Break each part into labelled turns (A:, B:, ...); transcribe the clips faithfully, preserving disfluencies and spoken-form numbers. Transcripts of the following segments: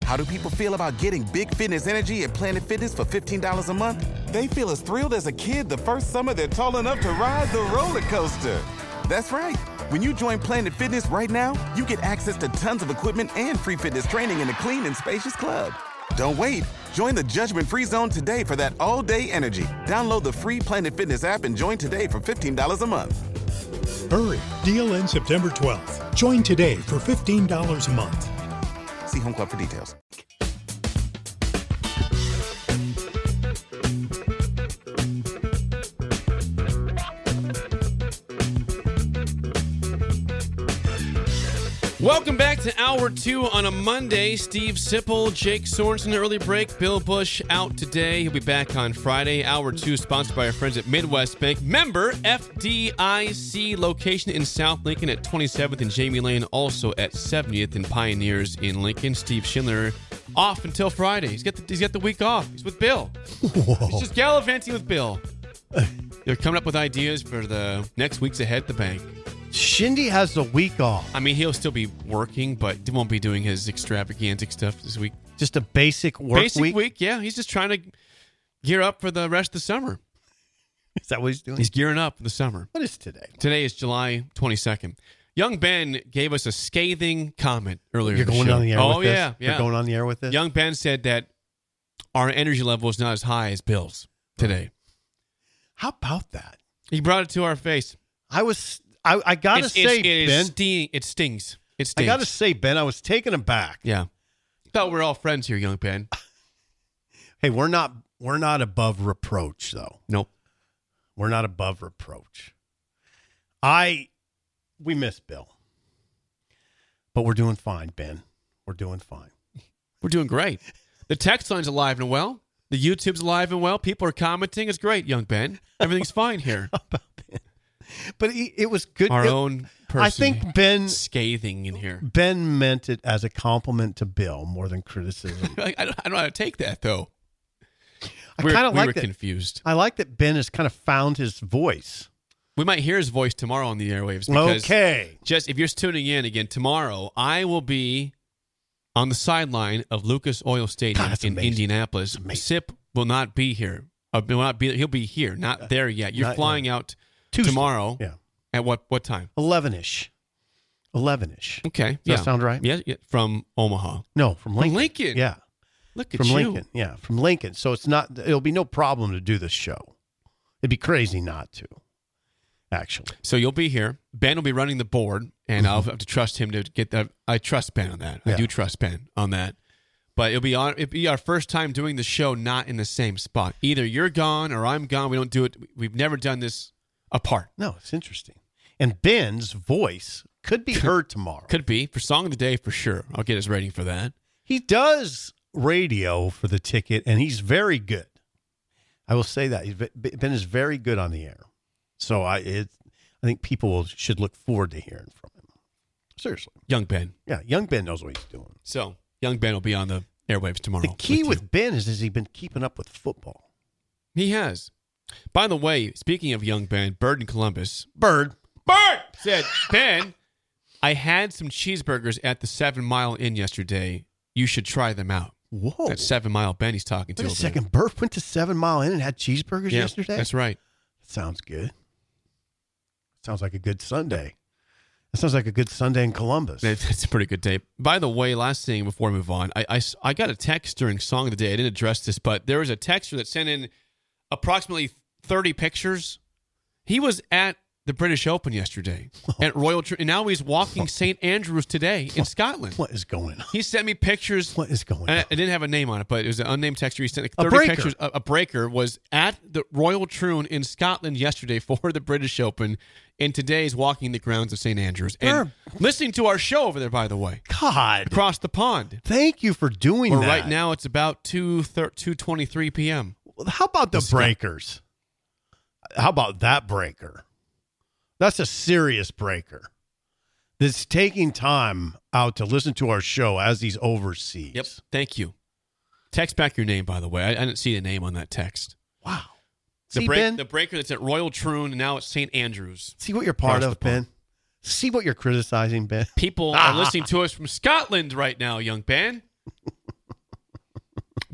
A: How do people feel about getting big fitness energy at Planet Fitness for fifteen dollars a month? They feel as thrilled as a kid the first summer they're tall enough to ride the roller coaster. That's right. When you join Planet Fitness right now, you get access to tons of equipment and free fitness training in a clean and spacious club. Don't wait. Join the judgment-free zone today for that all-day energy. Download the free Planet Fitness app and join today for fifteen dollars a month.
B: Hurry. Deal ends September twelfth. Join today for fifteen dollars a month.
A: See Home Club for details.
C: Welcome back to Hour two on a Monday. Steve Sipple, Jake Sorensen, early break. Bill Bush out today. He'll be back on Friday. Hour two sponsored by our friends at Midwest Bank. Member F D I C, location in South Lincoln at twenty-seventh and Jamie Lane, also at seventieth and Pioneers in Lincoln. Steve Schindler off until Friday. He's got the, he's got the week off. He's with Bill. Whoa. He's just gallivanting with Bill. They're coming up with ideas for the next weeks ahead at the bank.
D: Shindy has the week off.
C: I mean, he'll still be working, but he won't be doing his extravagantic stuff this week.
D: Just a basic work
C: basic
D: week?
C: week, yeah. He's just trying to gear up for the rest of the summer.
D: Is that what he's doing?
C: He's gearing up for the summer.
D: What is today?
C: Today is July twenty-second. Young Ben gave us a scathing comment earlier
D: You're
C: in the
D: going
C: show.
D: on the air
C: oh,
D: with this?
C: yeah, yeah.
D: You're going on the air with this?
C: Young Ben said that our energy level is not as high as Bill's today.
D: How about that?
C: He brought it to our face.
D: I was... I, I got to
C: it's,
D: say,
C: it's, it
D: Ben.
C: Sting, it stings. It stings.
D: I got to say, Ben, I was taken aback.
C: Yeah. Thought we we're all friends here, young Ben.
D: Hey, we're not we're not above reproach, though.
C: Nope.
D: We're not above reproach. I we miss Bill. But we're doing fine, Ben. We're doing fine.
C: We're doing great. The text line's alive and well. The YouTube's alive and well. People are commenting. It's great, young Ben. Everything's fine here.
D: How about Ben? But it, it was good.
C: Our
D: it,
C: own person.
D: I think Ben
C: scathing in here.
D: Ben meant it as a compliment to Bill more than criticism.
C: I, I, don't, I don't know how to take that though.
D: I
C: we're,
D: kind of
C: we
D: like
C: were
D: that,
C: confused.
D: I like that Ben has kind of found his voice.
C: We might hear his voice tomorrow on the airwaves. Because
D: okay.
C: Just if you're tuning in again tomorrow, I will be on the sideline of Lucas Oil Stadium
D: God,
C: in
D: amazing.
C: Indianapolis. Sip will not be here. Uh, will not be. He'll be here. Not there yet. You're
D: not
C: flying
D: yet.
C: out
D: Tuesday.
C: tomorrow.
D: Yeah.
C: At what what time?
D: eleven-ish. eleven-ish.
C: Okay.
D: Does
C: yeah.
D: that sound right?
C: Yeah, yeah. From Omaha.
D: No, from Lincoln.
C: From Lincoln.
D: Yeah.
C: Look at
D: from
C: you.
D: Lincoln. Yeah, from Lincoln. So it's not. It'll be no problem to do this show. It'd be crazy not to. Actually.
C: So you'll be here. Ben will be running the board, and mm-hmm. I'll have to trust him to get that. I trust Ben on that.
D: Yeah.
C: I do trust Ben on that. But it'll be on. It'll be our first time doing the show not in the same spot. Either you're gone or I'm gone. We don't do it. We've never done this apart.
D: No, it's interesting. And Ben's voice could be heard tomorrow.
C: Could be for Song of the Day for sure. I'll get his rating for that.
D: He does radio for the ticket, and he's very good. I will say that he's, Ben is very good on the air. So I, it, I think people will, should look forward to hearing from him. Seriously,
C: young Ben.
D: Yeah, young Ben knows what he's doing.
C: So young Ben will be on the airwaves tomorrow.
D: The key
C: with,
D: with Ben is has he been keeping up with football?
C: He has. By the way, speaking of young Ben, Bird in Columbus.
D: Bird.
C: Bird said, Ben, I had some cheeseburgers at the Seven Mile Inn yesterday. You should try them out.
D: Whoa.
C: That's Seven Mile Ben he's talking to.
D: Wait a second. Bird went to Seven Mile Inn and had cheeseburgers
C: yeah,
D: yesterday?
C: That's right.
D: That sounds good. Sounds like a good Sunday. That sounds like a good Sunday in Columbus.
C: It's a pretty good day. By the way, last thing before we move on, I, I, I got a text during Song of the Day. I didn't address this, but there was a texter that sent in approximately thirty pictures. He was at the British Open yesterday at Royal Tr- and now he's walking Saint Andrews today in Scotland.
D: What is going on?
C: He sent me pictures.
D: What is going on?
C: I, I didn't have a name on it, but it was an unnamed texter. He sent like thirty
D: a breaker.
C: pictures. A, a breaker was at the Royal Troon in Scotland yesterday for the British Open, and today is walking the grounds of Saint Andrews. And listening to our show over there, by the way.
D: God.
C: Across the pond.
D: Thank you for doing
C: Where
D: that.
C: right now it's about two twenty-three p.m.
D: How about the breakers? How about that breaker? That's a serious breaker that's taking time out to listen to our show as he's overseas.
C: Yep. Thank you. Text back your name, by the way. I, I didn't see the name on that text.
D: Wow.
C: The,
D: See,
C: break,
D: Ben?
C: the breaker that's at Royal Troon, and now it's Saint Andrews.
D: See what you're part of, Ben? See what you're criticizing, Ben?
C: People
D: ah.
C: are listening to us from Scotland right now, young Ben.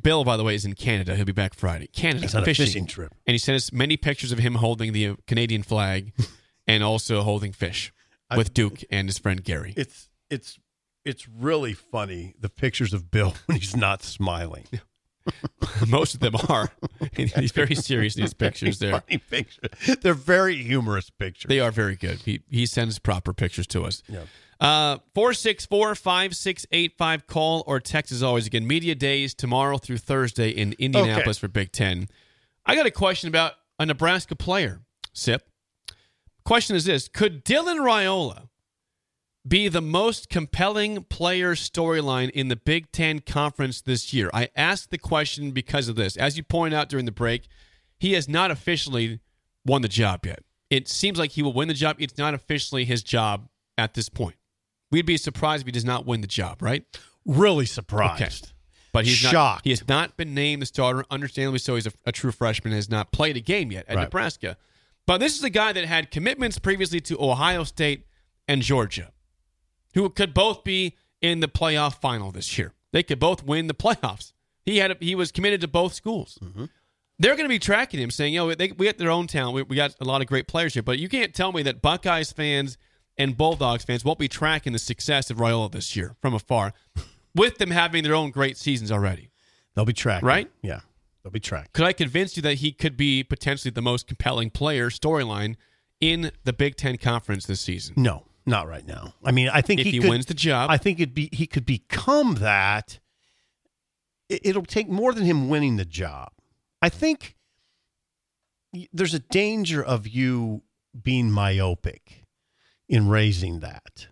C: Bill, by the way, is in Canada. He'll be back Friday. Canada,
D: He's on
C: fishing.
D: a fishing trip.
C: And he sent us many pictures of him holding the Canadian flag and also holding fish with I, Duke and his friend Gary.
D: It's it's it's really funny, the pictures of Bill when he's not smiling.
C: Most of them are. He's very serious in his pictures there.
D: Funny pictures. They're very humorous pictures.
C: They are very good. He he sends proper pictures to us.
D: Yeah.
C: Uh, four six four, five six eight five. Call or text as always. Again, media days tomorrow through Thursday in Indianapolis okay. for Big Ten. I got a question about a Nebraska player, Sip. Question is this. Could Dylan Raiola be the most compelling player storyline in the Big Ten Conference this year? I asked the question because of this. As you pointed out during the break, he has not officially won the job yet. It seems like he will win the job. It's not officially his job at this point. We'd be surprised if he does not win the job, right?
D: Really surprised.
C: Okay. But he's
D: Shocked.
C: Not, he has not been named the starter. Understandably so. He's a, a true freshman and has not played a game yet at
D: right.
C: Nebraska. But this is a guy that had commitments previously to Ohio State and Georgia, who could both be in the playoff final this year. They could both win the playoffs. He had a, he was committed to both schools. Mm-hmm. They're going to be tracking him, saying, "Yo, they, we got their own talent. We, we got a lot of great players here." But you can't tell me that Buckeyes fans and Bulldogs fans won't be tracking the success of Raiola this year from afar, with them having their own great seasons already.
D: They'll be tracking,
C: right?
D: Yeah, they'll be tracked.
C: Could I convince you that he could be potentially the most compelling player storyline in the Big Ten Conference this season?
D: No. Not right now. I mean, I think
C: if
D: he,
C: he
D: could,
C: wins the job,
D: I think it'd be he could become that. It, it'll take more than him winning the job. I think there's a danger of you being myopic in raising that.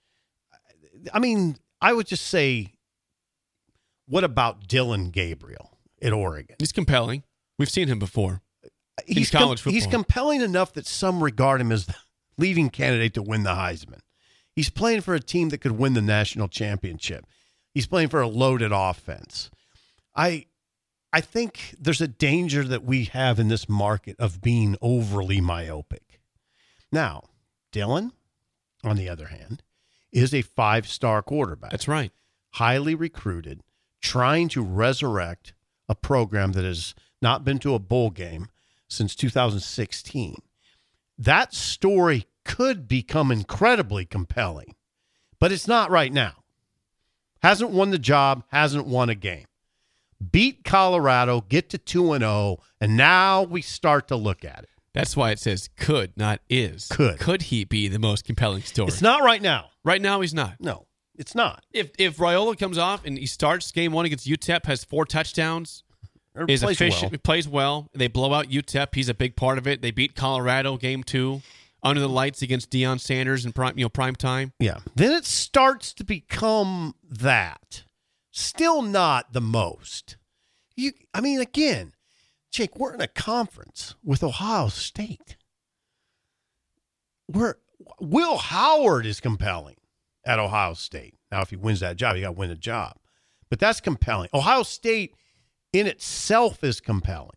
D: I mean, I would just say, what about Dylan Gabriel at Oregon?
C: He's compelling. We've seen him before.
D: He's
C: in college
D: com-
C: football.
D: He's compelling enough that some regard him as the leading candidate to win the Heisman. He's playing for a team that could win the national championship. He's playing for a loaded offense. I I think there's a danger that we have in this market of being overly myopic. Now, Dylan, on the other hand, is a five-star quarterback.
C: That's right.
D: Highly recruited, trying to resurrect a program that has not been to a bowl game since two thousand sixteen. That story could become incredibly compelling, but it's not right now. Hasn't won the job, hasn't won a game. Beat Colorado, get to two and oh, and now we start to look at it.
C: That's why it says could, not is.
D: Could.
C: Could he be the most compelling story?
D: It's not right now.
C: Right now, he's not.
D: No, it's not.
C: If if Raiola comes off and he starts game one against U T E P, has four touchdowns,
D: Or
C: is
D: plays
C: efficient,
D: well.
C: plays well, they blow out U T E P, he's a big part of it. They beat Colorado game two under the lights against Deion Sanders in prime, you know, prime time.
D: Yeah. Then it starts to become that. Still not the most. You, I mean, again, Jake, we're in a conference with Ohio State. We're, Will Howard is compelling at Ohio State. Now, if he wins that job, you got to win the job. But that's compelling. Ohio State in itself is compelling.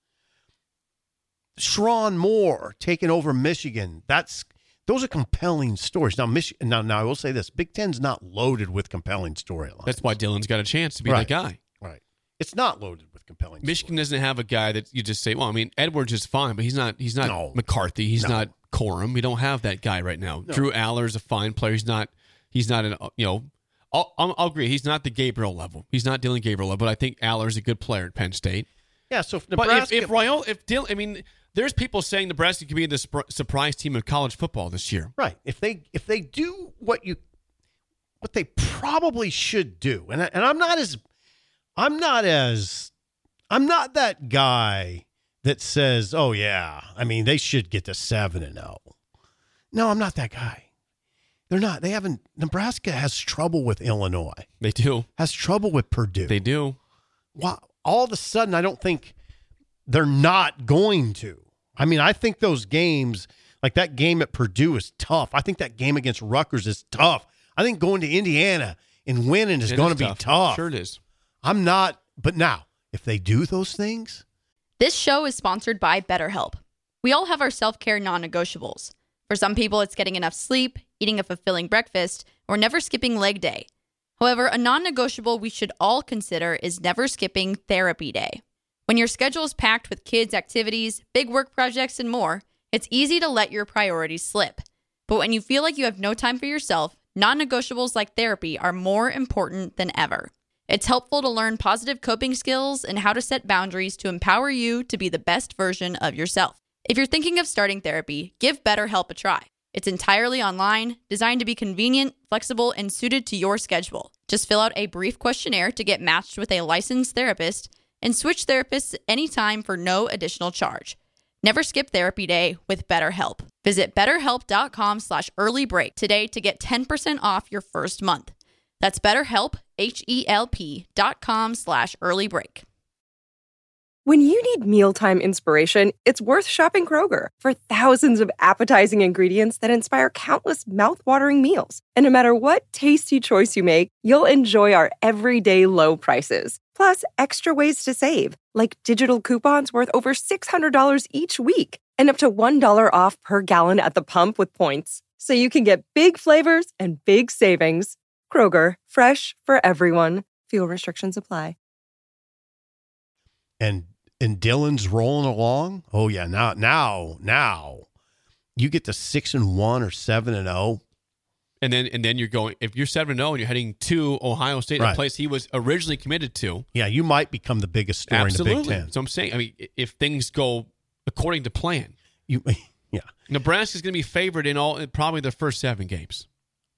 D: Sharon Moore taking over Michigan. That's those are compelling stories. Now, Michigan. Now, now I will say this: Big Ten's not loaded with compelling storylines.
C: That's why Dylan's got a chance to be
D: Right.
C: that guy.
D: Right. It's not loaded with compelling.
C: Michigan
D: stories.
C: doesn't have a guy that you just say, well, I mean, Edwards is fine, but he's not. He's not
D: No.
C: McCarthy. He's
D: No.
C: not Corum. We don't have that guy right now.
D: No.
C: Drew Aller's a fine player. He's not. He's not an. You know, I'll, I'll, I'll agree. He's not the Gabriel level. He's not Dylan Gabriel level. But I think Aller's a good player at Penn State.
D: Yeah. So if Nebraska,
C: But if, if Raiola, if Dylan, I mean, there's people saying Nebraska could be the sp- surprise team of college football this year.
D: right, if they if they do what you what they probably should do, and I, and I'm not as I'm not as I'm not that guy that says, oh yeah, I mean they should get to seven and zero. No, I'm not that guy. They're not. They haven't. Nebraska has trouble with Illinois.
C: They do.
D: Has trouble with Purdue.
C: They do.
D: Wow. All of a sudden, I don't think they're not going to. I mean, I think those games, like that game at Purdue, is tough. I think that game against Rutgers is tough. I think going to Indiana and winning is
C: It
D: going
C: is
D: to be
C: tough.
D: tough.
C: Sure it is.
D: I'm not. But now, if they do those things,
E: This show is sponsored by BetterHelp. We all have our self-care non-negotiables. For some people, it's getting enough sleep, eating a fulfilling breakfast, or never skipping leg day. However, a non-negotiable we should all consider is never skipping therapy day. When your schedule is packed with kids' activities, big work projects, and more, it's easy to let your priorities slip. But when you feel like you have no time for yourself, non-negotiables like therapy are more important than ever. It's helpful to learn positive coping skills and how to set boundaries to empower you to be the best version of yourself. If you're thinking of starting therapy, give BetterHelp a try. It's entirely online, designed to be convenient, flexible, and suited to your schedule. Just fill out a brief questionnaire to get matched with a licensed therapist and switch therapists anytime for no additional charge. Never skip therapy day with BetterHelp. Visit betterhelp.com slash early break today to get ten percent off your first month. That's BetterHelp, H-E-L-P dot com slash early break.
F: When you need mealtime inspiration, it's worth shopping Kroger for thousands of appetizing ingredients that inspire countless mouthwatering meals. And no matter what tasty choice you make, you'll enjoy our everyday low prices. Plus, extra ways to save, like digital coupons worth over six hundred dollars each week and up to one dollar off per gallon at the pump with points. So you can get big flavors and big savings. Kroger, fresh for everyone. Fuel restrictions apply.
D: And and Dylan's rolling along. Oh yeah, now now now you get to six and one or seven and zero,
C: and then and then you're going. If you're seven and zero and you're heading to Ohio State,
D: right,
C: a place he was originally committed to.
D: Yeah, you might become the biggest story
C: Absolutely.
D: in the Big Ten.
C: So I'm saying, I mean, if things go according to plan,
D: you yeah,
C: Nebraska's going to be favored in all probably the first seven games,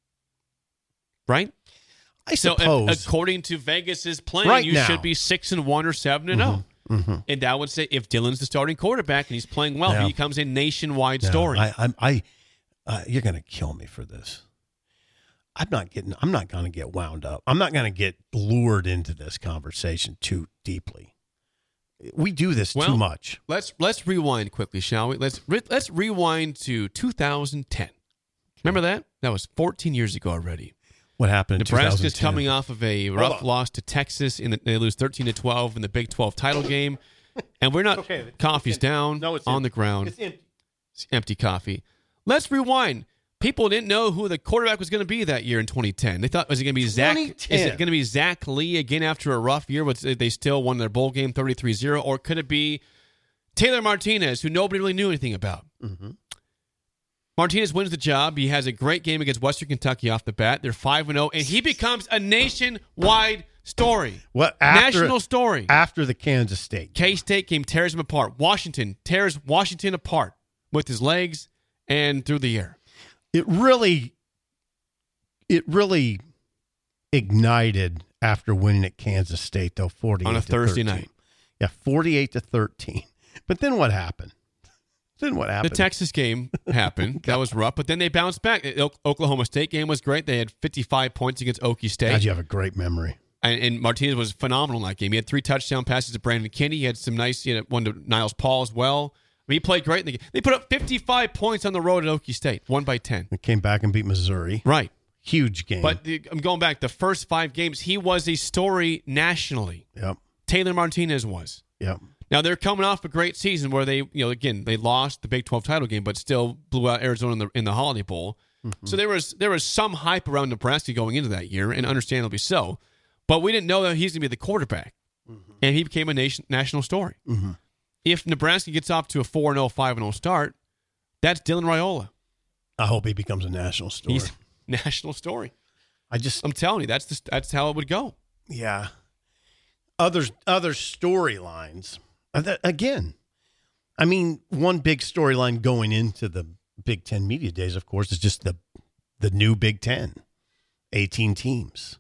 C: right?
D: I
C: so
D: suppose,
C: if, according to Vegas's plan,
D: right
C: you
D: now,
C: should be six and one or seven and zero.
D: Mm-hmm. Mm-hmm.
C: And that would say if Dylan's the starting quarterback and he's playing well,
D: yeah.
C: he becomes a nationwide
D: no,
C: story.
D: I, I, I uh, you're going to kill me for this. I'm not getting. I'm not going to get wound up. I'm not going to get lured into this conversation too deeply. We do this
C: well,
D: too much.
C: Let's let's rewind quickly, shall we? Let's re- let's rewind to two thousand ten. Remember that? That was fourteen years ago already.
D: What happened in
C: Nebraska's coming off of a rough loss to Texas. In the, they lose thirteen to twelve in the Big twelve title game. And we're not,
D: okay.
C: coffee's down
D: no, it's
C: on
D: empty.
C: the ground.
D: It's empty.
C: It's empty coffee. Let's rewind. People didn't know who the quarterback was going to be that year in twenty ten. They thought, was it going to be Zach? Is it going to be Zach Lee again after a rough year? But they still won their bowl game thirty-three zero. Or could it be Taylor Martinez, who nobody really knew anything about?
D: Mm-hmm.
C: Martinez wins the job. He has a great game against Western Kentucky off the bat. They're five and oh, and he becomes a nationwide story.
D: What after,
C: National story.
D: After the Kansas State.
C: K-State game tears him apart. Washington tears Washington apart with his legs and through the air.
D: It really, it really ignited after winning at Kansas State, though, forty-eight
C: on a
D: to
C: Thursday
D: thirteen.
C: night.
D: Yeah, forty-eight to thirteen. But then what happened? Then what happened?
C: The Texas game happened. That was rough, but then they bounced back. The Oklahoma State game was great. They had fifty-five points against Okie State.
D: God, you have a great memory.
C: And, and Martinez was phenomenal in that game. He had three touchdown passes to Brandon Kinney. He had some nice, he had one to Niles Paul as well. I mean, he played great in the game. They put up fifty-five points on the road at Okie State, one by ten.
D: They came back and beat Missouri.
C: Right.
D: Huge game.
C: But the, I'm going back. The first five games, he was a story nationally.
D: Yep.
C: Taylor Martinez was.
D: Yep.
C: Now, they're coming off a great season where they, you know, again, they lost the Big twelve title game, but still blew out Arizona in the in the Holiday Bowl. Mm-hmm. So there was there was some hype around Nebraska going into that year, and understandably so. But we didn't know that he's going to be the quarterback, mm-hmm. and he became a nation, national story.
D: Mm-hmm.
C: If Nebraska gets off to a four and oh, five and oh start, that's Dylan Raiola.
D: I hope he becomes a national story.
C: He's a national story.
D: I just,
C: I'm telling you, that's the, that's how it would go.
D: Yeah. Other other storylines. Again, I mean, one big storyline going into the Big Ten media days, of course, is just the the new Big Ten, eighteen teams.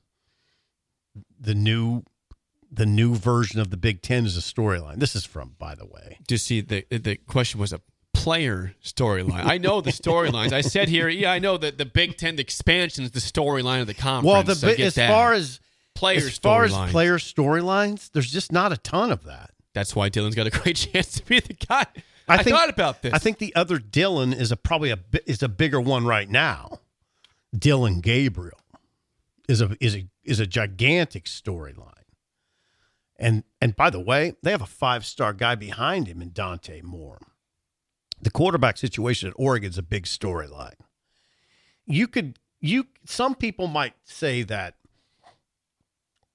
D: The new the new version of the Big Ten is a storyline. This is from, by the way.
C: Just see, the the question was a player storyline. I know the storylines. I said here, yeah, I know that the Big Ten the expansion is the storyline of the conference.
D: Well, the
C: so
D: as
C: that.
D: far as
C: player
D: as far
C: storylines.
D: as player storylines, there's just not a ton of that.
C: That's why Dylan's got a great chance to be the guy.
D: I,
C: I
D: think,
C: thought about this.
D: I think the other Dylan is a probably a is a bigger one right now. Dylan Gabriel is a is a is a gigantic storyline. And and by the way, they have a five-star guy behind him in Dante Moore. The quarterback situation at Oregon is a big storyline. You could you some people might say that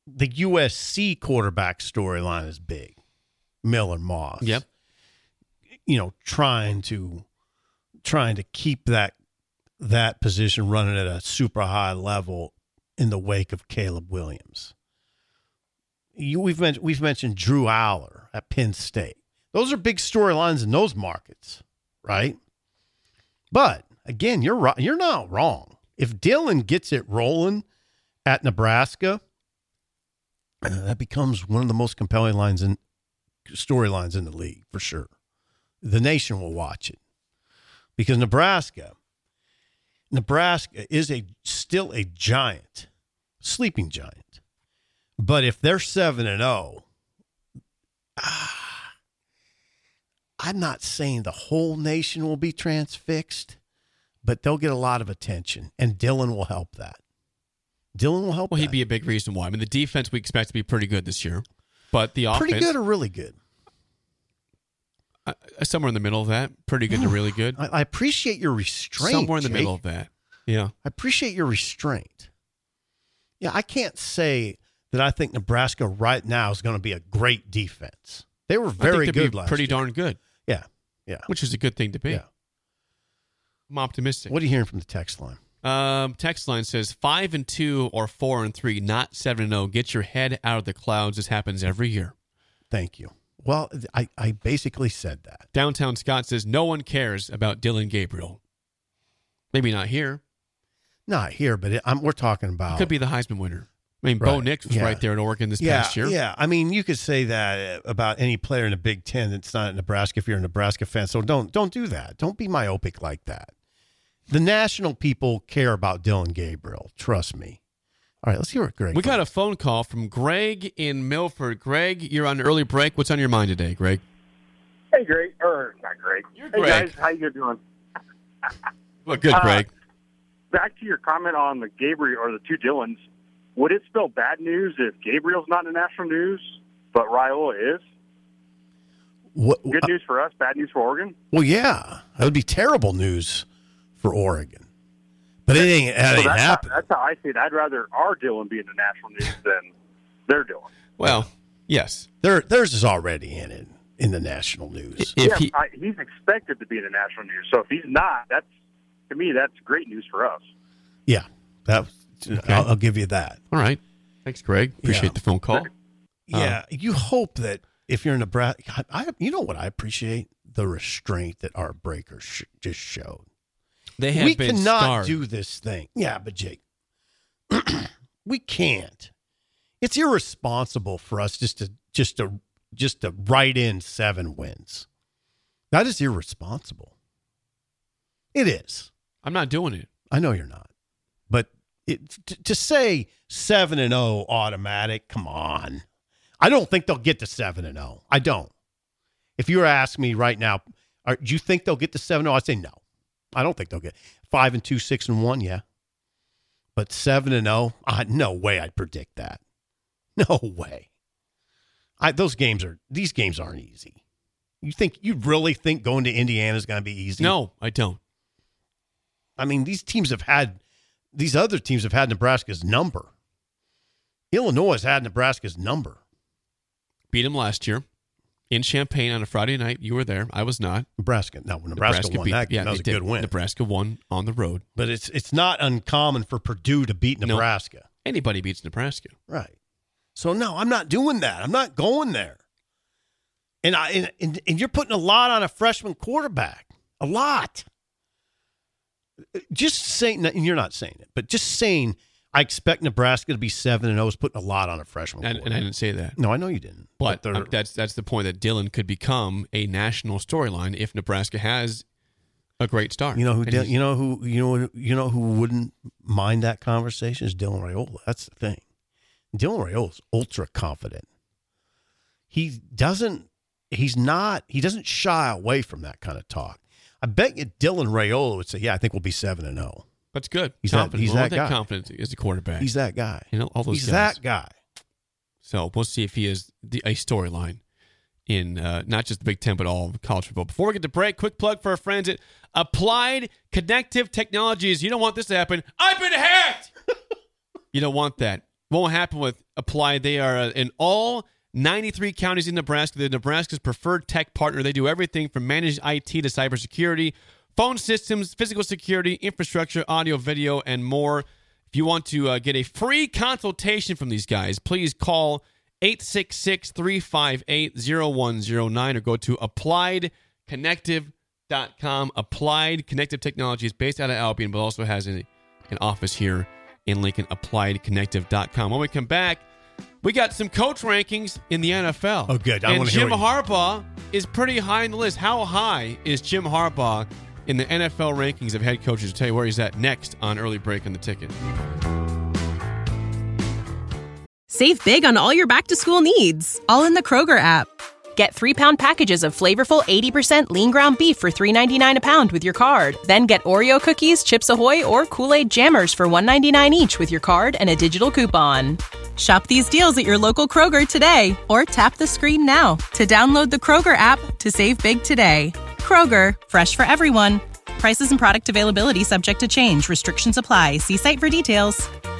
D: the U S C quarterback storyline is big. Miller Moss.
C: Yep.
D: You know, trying to trying to keep that that position running at a super high level in the wake of Caleb Williams. You, we've mentioned we've mentioned Drew Aller at Penn State. Those are big storylines in those markets, right? But again, you're right. You're not wrong. If Dillon gets it rolling at Nebraska, uh, that becomes one of the most compelling lines in storylines in the league for sure. The nation will watch it because Nebraska, Nebraska is a still a giant, sleeping giant. But if they're seven and zero, ah, I'm not saying the whole nation will be transfixed, but they'll get a lot of attention, and Dillon will help that. Dillon will help.
C: Well,
D: that.
C: he'd be a big reason why. I mean, the defense we expect to be pretty good this year, but the offense
D: pretty good or really good.
C: Uh, somewhere in the middle of that, pretty good to really good.
D: I, I appreciate your restraint.
C: Somewhere in the
D: Jake.
C: middle of that, yeah.
D: I appreciate your restraint. Yeah, I can't say that I think Nebraska right now is going to be a great defense. They were very
C: I think they'd
D: good
C: be
D: last
C: pretty
D: year.
C: darn good.
D: Yeah, yeah.
C: Which is a good thing to be.
D: Yeah.
C: I'm optimistic.
D: What are you hearing from the text line?
C: Um, text line says five and two or four and three, not seven and zero. Get your head out of the clouds. This happens every year.
D: Thank you. Well, I, I basically said that.
C: Downtown Scott says no one cares about Dillon Gabriel. Maybe not here.
D: Not here, but it, I'm, we're talking about.
C: He could be the Heisman winner. I mean, Bo
D: Right.
C: Nix was
D: Yeah.
C: right there in Oregon this
D: yeah,
C: past year.
D: Yeah, I mean, you could say that about any player in the Big Ten that's not in Nebraska if you're a Nebraska fan. So don't don't do that. Don't be myopic like that. The national people care about Dillon Gabriel. Trust me. All right, let's hear what Greg.
C: We got a phone call from Greg in Milford. Greg, you're on early break. What's on your mind today, Greg?
G: Hey, Greg. Or not Greg.
C: You're
G: hey,
C: Greg.
G: guys. How you doing?
C: Well, good,
G: Uh,
C: Greg.
G: Back to your comment on the Gabriel or the two Dillons. Would it spell bad news if Gabriel's not in the national news, but Raiola is?
D: What,
G: Good news for us, bad news for Oregon?
D: Well, yeah, that would be terrible news for Oregon. But it ain't, that
G: So
D: ain't
G: that's, how,
D: happening.
G: that's how I see it. I'd rather our Dillon be in the national news than their Dillon.
C: Well, yes.
D: Their, theirs is already in it in the national news.
C: If
G: yeah,
C: he,
G: I, he's expected to be in the national news. So if he's not, that's to me, that's great news for us.
D: Yeah, that. I'll, I'll give you that.
C: all right. Thanks, Greg. Appreciate
D: Yeah.
C: the phone call.
D: Yeah, you hope that if you're in Nebraska, I, you know what I appreciate? The restraint that our breakers sh- just showed.
C: They have
D: We
C: been
D: cannot
C: scarred.
D: do this thing. Yeah, but Jake, we can't. It's irresponsible for us just to just to just to write in seven wins. That is irresponsible. It is.
C: I'm not doing it.
D: I know you're not, but it, to, to say seven and zero automatic, come on. I don't think they'll get to seven and zero. I don't. If you were asking me right now, are, do you think they'll get to seven and zero? I'd say no. I don't think they'll get five and two, six and one. Yeah, but seven and zero, uh, no way. I'd predict that. No way. I, those games are these games aren't easy. You think you really think going to Indiana is going to be easy?
C: No, I don't.
D: I mean, these teams have had, these other teams have had Nebraska's number. Illinois has had Nebraska's number.
C: Beat him last year in Champaign on a Friday night. You were there. I was not.
D: Nebraska, no, Nebraska, won
C: beat,
D: that game.
C: Yeah,
D: that was
C: they
D: a
C: did.
D: good win.
C: Nebraska won on the road.
D: But it's it's not uncommon for Purdue to beat
C: No.
D: Nebraska.
C: Anybody beats Nebraska.
D: Right. So, no, I'm not doing that. I'm not going there. And, I, and, and, and you're putting a lot on a freshman quarterback. A lot. Just saying, and you're not saying it, but just saying I expect Nebraska to be seven and zero is putting a lot on a freshman
C: And,
D: quarterback.
C: and I didn't say that.
D: No, I know you didn't.
C: But
D: they're-
C: um, that's that's the point that Dillon could become a national storyline if Nebraska has a great start.
D: You know who?
C: And
D: Dil-
C: he's-
D: you know who? You know you know who wouldn't mind that conversation is Dylan Raiola. That's the thing. Dylan Raiola is ultra confident. He doesn't. He's not. He doesn't shy away from that kind of talk. I bet you Dylan Raiola would say, "Yeah, I think we'll be seven and zero."
C: That's good.
D: He's that-
C: confident.
D: he's
C: Well,
D: that guy.
C: confident as a quarterback.
D: He's that guy.
C: You know, all those
D: He's
C: guys.
D: that guy.
C: So we'll see if he is the, a storyline in uh, not just the Big Ten, but all of college football. Before we get to break, quick plug for our friends at Applied Connective Technologies. You don't want this to happen. I've been hacked. You don't want that. won't happen with Applied. They are uh, in all ninety-three counties in Nebraska. They're Nebraska's preferred tech partner. They do everything from managed I T to cybersecurity, phone systems, physical security, infrastructure, audio, video, and more. If you want to uh, get a free consultation from these guys, please call eight six six, three five eight, zero one zero nine or go to applied connective dot com. Applied Connective Technology is based out of Albion, but also has a, an office here in Lincoln. applied connective dot com. When we come back, we got some coach rankings in the N F L.
D: Oh, good. I
C: and
D: want to hear
C: Jim
D: what you-
C: Harbaugh is pretty high on the list. How high is Jim Harbaugh in the N F L rankings of head coaches? I'll tell you where he's at next on Early Break on the Ticket.
H: Save big on all your back-to-school needs, all in the Kroger app. Get three-pound packages of flavorful eighty percent lean ground beef for three ninety-nine a pound with your card. Then get Oreo cookies, Chips Ahoy, or Kool-Aid Jammers for one ninety-nine each with your card and a digital coupon. Shop these deals at your local Kroger today, or tap the screen now to download the Kroger app to save big today. Kroger, fresh for everyone. Prices and product availability subject to change. Restrictions apply. See site for details.